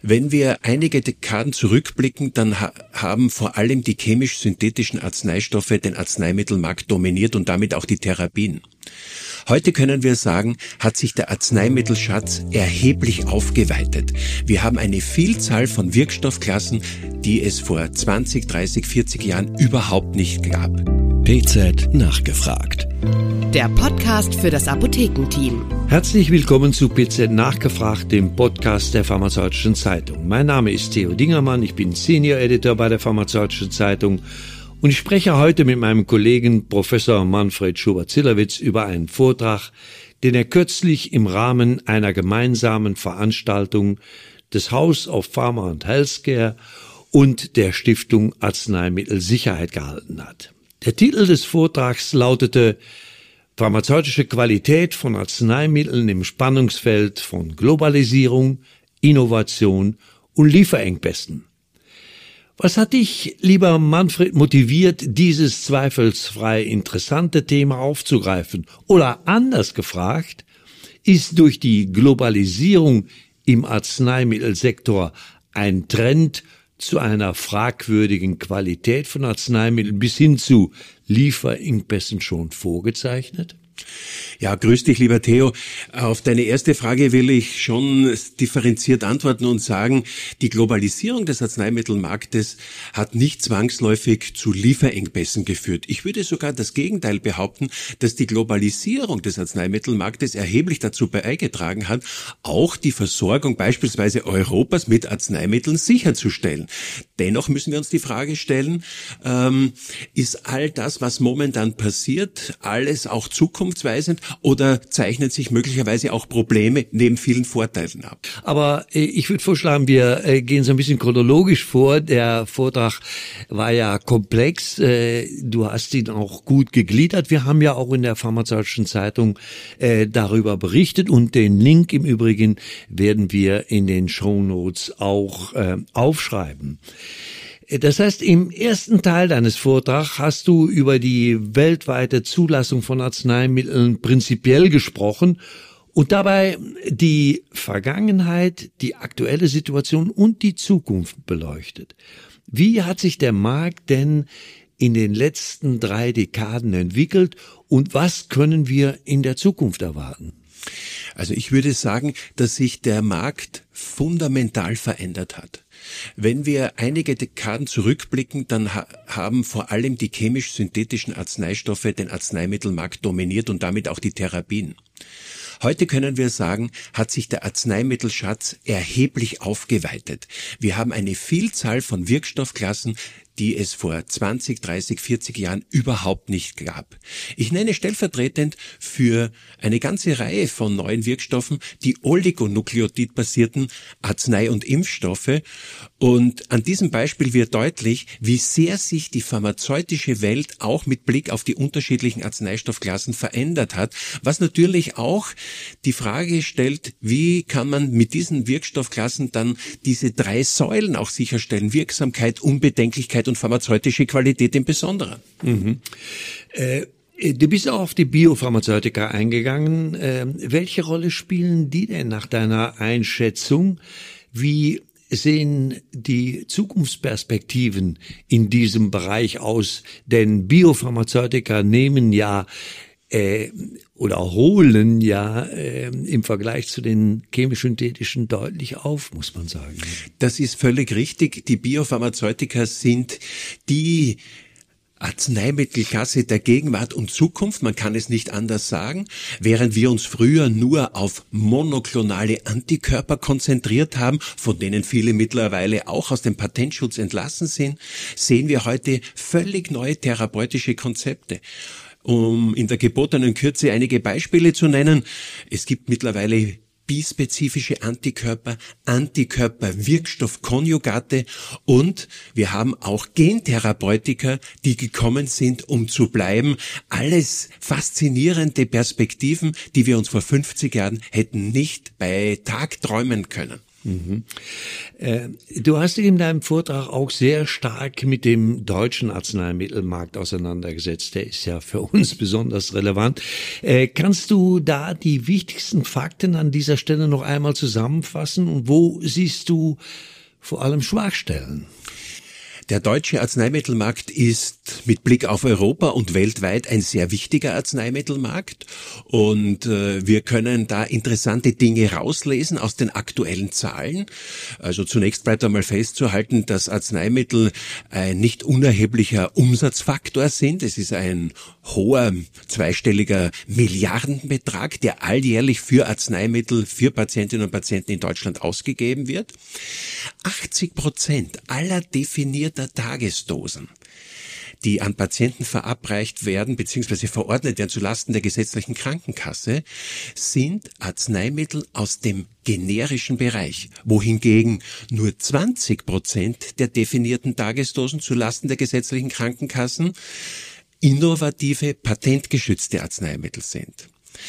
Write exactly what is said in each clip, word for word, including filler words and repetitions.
Wenn wir einige Dekaden zurückblicken, dann ha- haben vor allem die chemisch-synthetischen Arzneistoffe den Arzneimittelmarkt dominiert und damit auch die Therapien. Heute können wir sagen, hat sich der Arzneimittelschatz erheblich aufgeweitet. Wir haben eine Vielzahl von Wirkstoffklassen, die es vor zwanzig, dreißig, vierzig Jahren überhaupt nicht gab. P Z nachgefragt. Der Podcast für das Apothekenteam. Herzlich willkommen zu P Z nachgefragt, dem Podcast der Pharmazeutischen Zeitung. Mein Name ist Theo Dingermann, ich bin Senior Editor bei der Pharmazeutischen Zeitung und ich spreche heute mit meinem Kollegen Professor Manfred Schubert-Zillerwitz über einen Vortrag, den er kürzlich im Rahmen einer gemeinsamen Veranstaltung des House of Pharma and Healthcare und der Stiftung Arzneimittelsicherheit gehalten hat. Der Titel des Vortrags lautete Pharmazeutische Qualität von Arzneimitteln im Spannungsfeld von Globalisierung, Innovation und Lieferengpässen. Was hat dich, lieber Manfred, motiviert, dieses zweifelsfrei interessante Thema aufzugreifen? Oder anders gefragt, ist durch die Globalisierung im Arzneimittelsektor ein Trend zu einer fragwürdigen Qualität von Arzneimitteln bis hin zu Lieferengpässen schon vorgezeichnet? Ja, grüß dich, lieber Theo. Auf deine erste Frage will ich schon differenziert antworten und sagen, die Globalisierung des Arzneimittelmarktes hat nicht zwangsläufig zu Lieferengpässen geführt. Ich würde sogar das Gegenteil behaupten, dass die Globalisierung des Arzneimittelmarktes erheblich dazu beigetragen hat, auch die Versorgung beispielsweise Europas mit Arzneimitteln sicherzustellen. Dennoch müssen wir uns die Frage stellen, ähm, ist all das, was momentan passiert, alles auch zukunftsweisend oder zeichnen sich möglicherweise auch Probleme neben vielen Vorteilen ab? Aber äh, ich würde vorschlagen, wir äh, gehen so ein bisschen chronologisch vor. Der Vortrag war ja komplex. Äh, du hast ihn auch gut gegliedert. Wir haben ja auch in der Pharmazeutischen Zeitung äh, darüber berichtet und den Link im Übrigen werden wir in den Shownotes auch äh, aufschreiben. Das heißt, im ersten Teil deines Vortrags hast du über die weltweite Zulassung von Arzneimitteln prinzipiell gesprochen und dabei die Vergangenheit, die aktuelle Situation und die Zukunft beleuchtet. Wie hat sich der Markt denn in den letzten drei Dekaden entwickelt und was können wir in der Zukunft erwarten? Also ich würde sagen, dass sich der Markt fundamental verändert hat. Wenn wir einige Dekaden zurückblicken, dann ha- haben vor allem die chemisch-synthetischen Arzneistoffe den Arzneimittelmarkt dominiert und damit auch die Therapien. Heute können wir sagen, hat sich der Arzneimittelschatz erheblich aufgeweitet. Wir haben eine Vielzahl von Wirkstoffklassen, die es vor zwanzig, dreißig, vierzig Jahren überhaupt nicht gab. Ich nenne stellvertretend für eine ganze Reihe von neuen Wirkstoffen die oligonukleotidbasierten Arznei- und Impfstoffe. Und an diesem Beispiel wird deutlich, wie sehr sich die pharmazeutische Welt auch mit Blick auf die unterschiedlichen Arzneistoffklassen verändert hat, was natürlich auch die Frage stellt, wie kann man mit diesen Wirkstoffklassen dann diese drei Säulen auch sicherstellen, Wirksamkeit, Unbedenklichkeit und pharmazeutische Qualität im Besonderen. Mhm. Äh, du bist auch auf die Biopharmazeutika eingegangen. Äh, welche Rolle spielen die denn nach deiner Einschätzung? Wie sehen die Zukunftsperspektiven in diesem Bereich aus? Denn Biopharmazeutika nehmen ja äh, oder holen ja äh, im Vergleich zu den chemisch-synthetischen deutlich auf, muss man sagen. Das ist völlig richtig. Die Biopharmazeutika sind die Arzneimittelklasse der Gegenwart und Zukunft, man kann es nicht anders sagen. Während wir uns früher nur auf monoklonale Antikörper konzentriert haben, von denen viele mittlerweile auch aus dem Patentschutz entlassen sind, sehen wir heute völlig neue therapeutische Konzepte. Um in der gebotenen Kürze einige Beispiele zu nennen, es gibt mittlerweile bispezifische Antikörper, Antikörper-Wirkstoffkonjugate und wir haben auch Gentherapeutika, die gekommen sind, um zu bleiben. Alles faszinierende Perspektiven, die wir uns vor fünfzig Jahren hätten nicht bei Tag träumen können. Mhm. Äh, du hast dich in deinem Vortrag auch sehr stark mit dem deutschen Arzneimittelmarkt auseinandergesetzt. Der ist ja für uns besonders relevant. Äh, kannst du da die wichtigsten Fakten an dieser Stelle noch einmal zusammenfassen? Und wo siehst du vor allem Schwachstellen? Der deutsche Arzneimittelmarkt ist mit Blick auf Europa und weltweit ein sehr wichtiger Arzneimittelmarkt und äh, wir können da interessante Dinge rauslesen aus den aktuellen Zahlen. Also zunächst bleibt einmal festzuhalten, dass Arzneimittel ein nicht unerheblicher Umsatzfaktor sind. Es ist ein hoher zweistelliger Milliardenbetrag, der alljährlich für Arzneimittel, für Patientinnen und Patienten in Deutschland ausgegeben wird. achtzig Prozent aller definierter Tagesdosen, die an Patienten verabreicht werden bzw. verordnet werden zulasten der gesetzlichen Krankenkasse, sind Arzneimittel aus dem generischen Bereich, wohingegen nur zwanzig Prozent der definierten Tagesdosen zulasten der gesetzlichen Krankenkassen innovative, patentgeschützte Arzneimittel sind.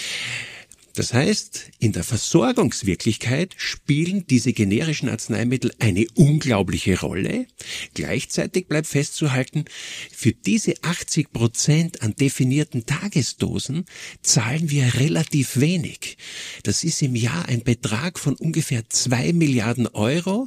Das heißt, in der Versorgungswirklichkeit spielen diese generischen Arzneimittel eine unglaubliche Rolle. Gleichzeitig bleibt festzuhalten, für diese achtzig Prozent an definierten Tagesdosen zahlen wir relativ wenig. Das ist im Jahr ein Betrag von ungefähr zwei Milliarden Euro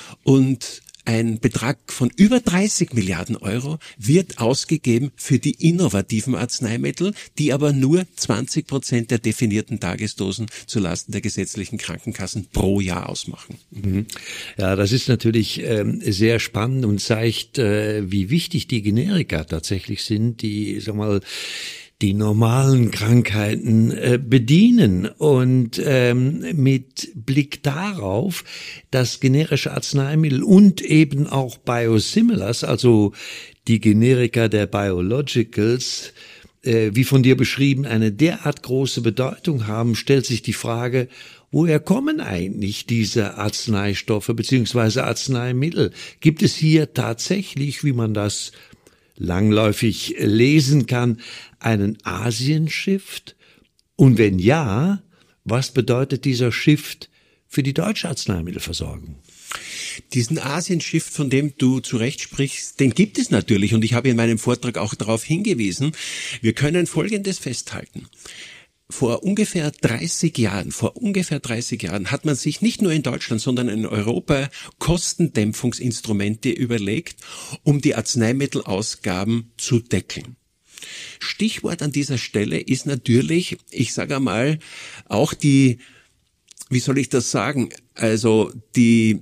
und ein Betrag von über dreißig Milliarden Euro wird ausgegeben für die innovativen Arzneimittel, die aber nur zwanzig Prozent der definierten Tagesdosen zulasten der gesetzlichen Krankenkassen pro Jahr ausmachen. Ja, das ist natürlich ähm, sehr spannend und zeigt, äh, wie wichtig die Generika tatsächlich sind, die, sag mal, die normalen Krankheiten äh, bedienen. Und ähm, mit Blick darauf, dass generische Arzneimittel und eben auch Biosimilars, also die Generika der Biologicals, äh, wie von dir beschrieben, eine derart große Bedeutung haben, stellt sich die Frage, woher kommen eigentlich diese Arzneistoffe bzw. Arzneimittel? Gibt es hier tatsächlich, wie man das langläufig lesen kann, einen Asien-Shift? Und wenn ja, was bedeutet dieser Shift für die deutsche Arzneimittelversorgung? Diesen Asien-Shift, von dem du zu Recht sprichst, den gibt es natürlich und ich habe in meinem Vortrag auch darauf hingewiesen. Wir können Folgendes festhalten. Vor ungefähr dreißig Jahren, vor ungefähr dreißig Jahren hat man sich nicht nur in Deutschland, sondern in Europa Kostendämpfungsinstrumente überlegt, um die Arzneimittelausgaben zu deckeln. Stichwort an dieser Stelle ist natürlich, ich sage einmal, auch die, wie soll ich das sagen, also die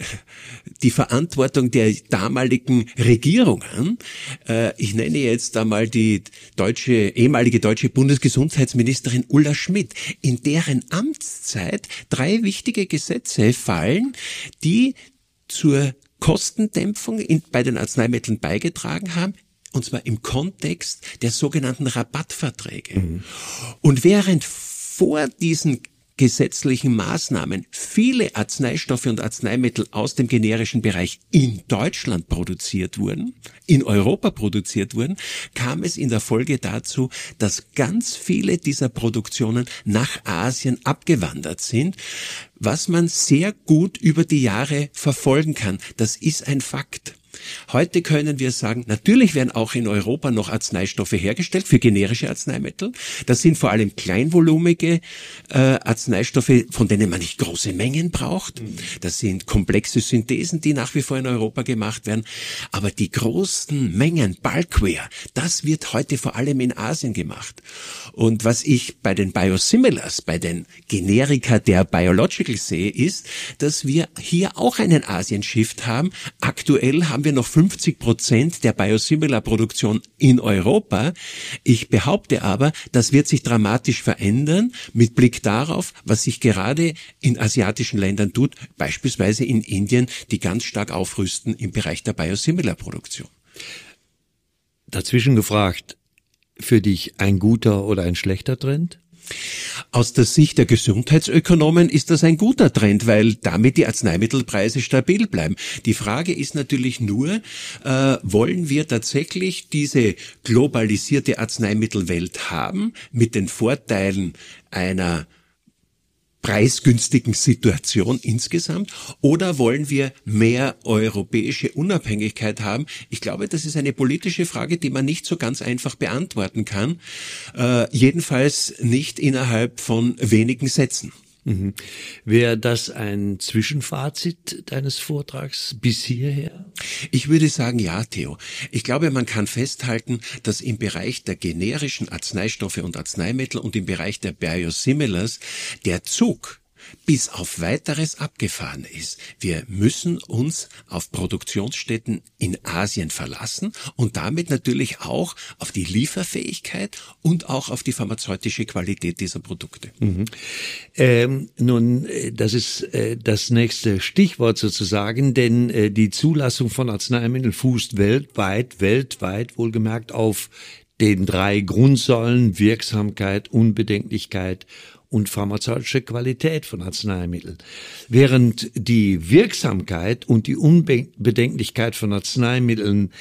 die Verantwortung der damaligen Regierungen. Äh, ich nenne jetzt einmal die deutsche ehemalige deutsche Bundesgesundheitsministerin Ulla Schmidt, in deren Amtszeit drei wichtige Gesetze fallen, die zur Kostendämpfung in, bei den Arzneimitteln beigetragen haben. Und zwar im Kontext der sogenannten Rabattverträge. Mhm. Und während vor diesen gesetzlichen Maßnahmen viele Arzneistoffe und Arzneimittel aus dem generischen Bereich in Deutschland produziert wurden, in Europa produziert wurden, kam es in der Folge dazu, dass ganz viele dieser Produktionen nach Asien abgewandert sind, was man sehr gut über die Jahre verfolgen kann. Das ist ein Fakt. Heute können wir sagen, natürlich werden auch in Europa noch Arzneistoffe hergestellt für generische Arzneimittel. Das sind vor allem kleinvolumige äh, Arzneistoffe, von denen man nicht große Mengen braucht. Das sind komplexe Synthesen, die nach wie vor in Europa gemacht werden. Aber die großen Mengen, Bulkware, das wird heute vor allem in Asien gemacht. Und was ich bei den Biosimilars, bei den Generika der Biologicals sehe, ist, dass wir hier auch einen Asien-Shift haben. Aktuell haben wir noch fünfzig Prozent der Biosimilar-Produktion in Europa. Ich behaupte aber, das wird sich dramatisch verändern mit Blick darauf, was sich gerade in asiatischen Ländern tut, beispielsweise in Indien, die ganz stark aufrüsten im Bereich der Biosimilar-Produktion. Dazwischen gefragt, für dich ein guter oder ein schlechter Trend? Aus der Sicht der Gesundheitsökonomen ist das ein guter Trend, weil damit die Arzneimittelpreise stabil bleiben. Die Frage ist natürlich nur, äh, wollen wir tatsächlich diese globalisierte Arzneimittelwelt haben mit den Vorteilen einer preisgünstigen Situation insgesamt, oder wollen wir mehr europäische Unabhängigkeit haben? Ich glaube, das ist eine politische Frage, die man nicht so ganz einfach beantworten kann, äh, jedenfalls nicht innerhalb von wenigen Sätzen. Mhm. Wäre das ein Zwischenfazit deines Vortrags bis hierher? Ich würde sagen, ja, Theo. Ich glaube, man kann festhalten, dass im Bereich der generischen Arzneistoffe und Arzneimittel und im Bereich der Biosimilars der Zug bis auf Weiteres abgefahren ist. Wir müssen uns auf Produktionsstätten in Asien verlassen und damit natürlich auch auf die Lieferfähigkeit und auch auf die pharmazeutische Qualität dieser Produkte. Mhm. Ähm, nun, das ist äh, das nächste Stichwort sozusagen, denn äh, die Zulassung von Arzneimitteln fußt weltweit, weltweit wohlgemerkt auf den drei Grundsäulen Wirksamkeit, Unbedenklichkeit und pharmazeutische Qualität von Arzneimitteln. Während die Wirksamkeit und die Unbedenklichkeit von Arzneimitteln,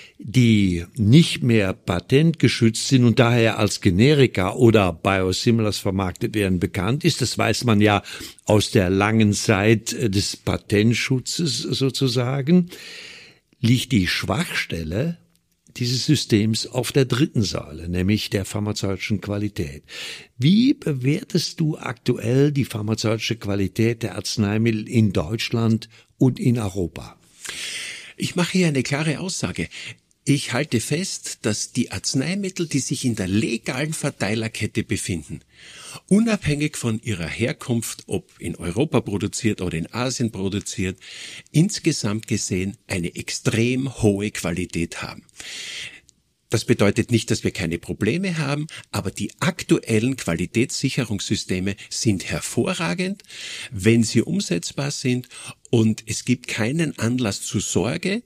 die nicht mehr patentgeschützt sind und daher als Generika oder Biosimilars vermarktet werden, bekannt ist, das weiß man ja aus der langen Zeit des Patentschutzes sozusagen, liegt die Schwachstelle dieses Systems auf der dritten Säule, nämlich der pharmazeutischen Qualität. Wie bewertest du aktuell die pharmazeutische Qualität der Arzneimittel in Deutschland und in Europa? Ich mache hier eine klare Aussage. Ich halte fest, dass die Arzneimittel, die sich in der legalen Verteilerkette befinden, unabhängig von ihrer Herkunft, ob in Europa produziert oder in Asien produziert, insgesamt gesehen eine extrem hohe Qualität haben. Das bedeutet nicht, dass wir keine Probleme haben, aber die aktuellen Qualitätssicherungssysteme sind hervorragend, wenn sie umsetzbar sind, und es gibt keinen Anlass zur Sorge.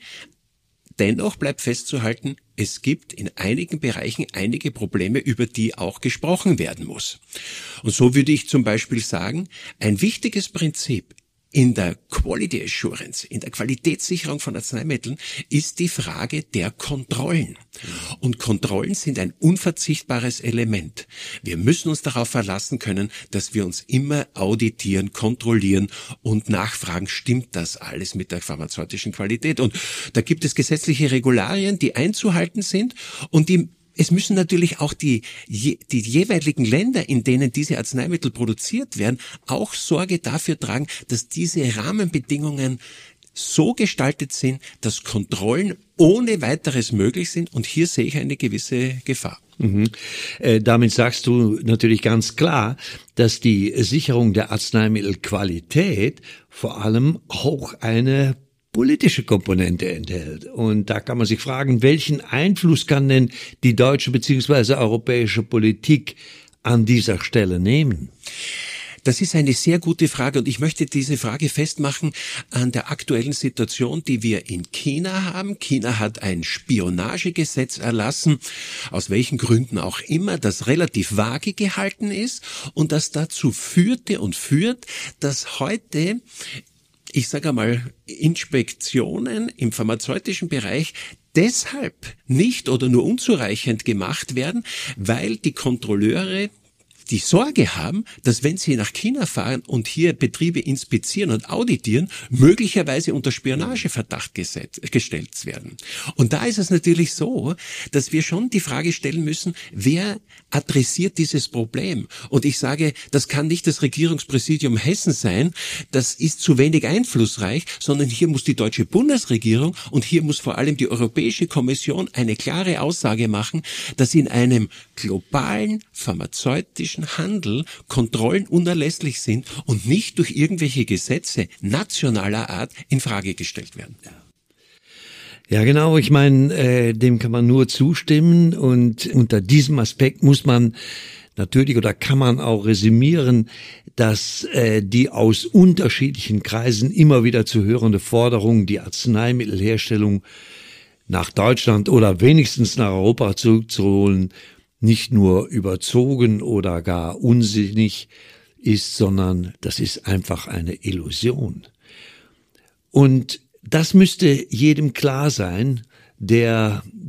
Dennoch bleibt festzuhalten, es gibt in einigen Bereichen einige Probleme, über die auch gesprochen werden muss. Und so würde ich zum Beispiel sagen, ein wichtiges Prinzip in der Quality Assurance, in der Qualitätssicherung von Arzneimitteln, ist die Frage der Kontrollen. Und Kontrollen sind ein unverzichtbares Element. Wir müssen uns darauf verlassen können, dass wir uns immer auditieren, kontrollieren und nachfragen, stimmt das alles mit der pharmazeutischen Qualität? Und da gibt es gesetzliche Regularien, die einzuhalten sind, und die Es müssen natürlich auch die, die jeweiligen Länder, in denen diese Arzneimittel produziert werden, auch Sorge dafür tragen, dass diese Rahmenbedingungen so gestaltet sind, dass Kontrollen ohne weiteres möglich sind. Und hier sehe ich eine gewisse Gefahr. Mhm. Äh, damit sagst du natürlich ganz klar, dass die Sicherung der Arzneimittelqualität vor allem auch eine politische Komponente enthält. Und da kann man sich fragen, welchen Einfluss kann denn die deutsche bzw. europäische Politik an dieser Stelle nehmen? Das ist eine sehr gute Frage, und ich möchte diese Frage festmachen an der aktuellen Situation, die wir in China haben. China hat ein Spionagegesetz erlassen, aus welchen Gründen auch immer, das relativ vage gehalten ist und das dazu führte und führt, dass heute, ich sage einmal, Inspektionen im pharmazeutischen Bereich deshalb nicht oder nur unzureichend gemacht werden, weil die Kontrolleure die Sorge haben, dass wenn sie nach China fahren und hier Betriebe inspizieren und auditieren, möglicherweise unter Spionageverdacht gesetzt, gestellt werden. Und da ist es natürlich so, dass wir schon die Frage stellen müssen, wer adressiert dieses Problem? Und ich sage, das kann nicht das Regierungspräsidium Hessen sein, das ist zu wenig einflussreich, sondern hier muss die deutsche Bundesregierung und hier muss vor allem die Europäische Kommission eine klare Aussage machen, dass in einem globalen pharmazeutischen Handel Kontrollen unerlässlich sind und nicht durch irgendwelche Gesetze nationaler Art in Frage gestellt werden. Ja, genau. Ich meine, äh, dem kann man nur zustimmen, und unter diesem Aspekt muss man natürlich oder kann man auch resümieren, dass äh, die aus unterschiedlichen Kreisen immer wieder zu hörende Forderung, die Arzneimittelherstellung nach Deutschland oder wenigstens nach Europa zurückzuholen, nicht nur überzogen oder gar unsinnig ist, sondern das ist einfach eine Illusion. Und das müsste jedem klar sein, der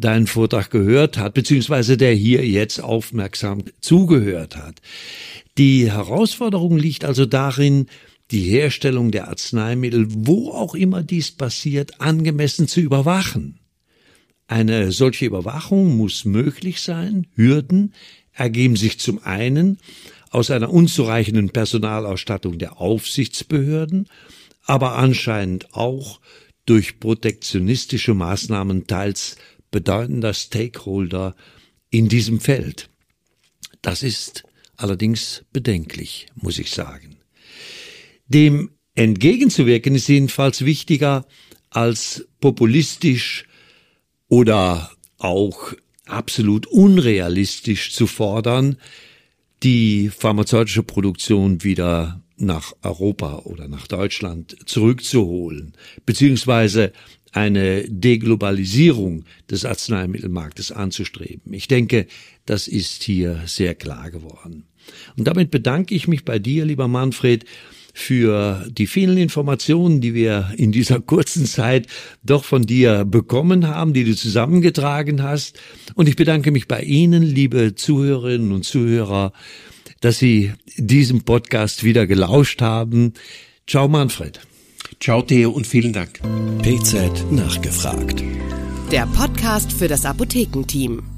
deinen Vortrag gehört hat, beziehungsweise der hier jetzt aufmerksam zugehört hat. Die Herausforderung liegt also darin, die Herstellung der Arzneimittel, wo auch immer dies passiert, angemessen zu überwachen. Eine solche Überwachung muss möglich sein. Hürden ergeben sich zum einen aus einer unzureichenden Personalausstattung der Aufsichtsbehörden, aber anscheinend auch durch protektionistische Maßnahmen teils bedeutender Stakeholder in diesem Feld. Das ist allerdings bedenklich, muss ich sagen. Dem entgegenzuwirken ist jedenfalls wichtiger, als populistisch oder auch absolut unrealistisch zu fordern, die pharmazeutische Produktion wieder nach Europa oder nach Deutschland zurückzuholen, beziehungsweise eine Deglobalisierung des Arzneimittelmarktes anzustreben. Ich denke, das ist hier sehr klar geworden. Und damit bedanke ich mich bei dir, lieber Manfred, für die vielen Informationen, die wir in dieser kurzen Zeit doch von dir bekommen haben, die du zusammengetragen hast. Und ich bedanke mich bei Ihnen, liebe Zuhörerinnen und Zuhörer, dass Sie diesem Podcast wieder gelauscht haben. Ciao, Manfred. Ciao, Theo, und vielen Dank. P Z nachgefragt. Der Podcast für das Apothekenteam.